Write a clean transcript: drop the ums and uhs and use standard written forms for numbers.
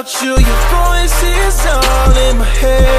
without you. Your voice is all in my head.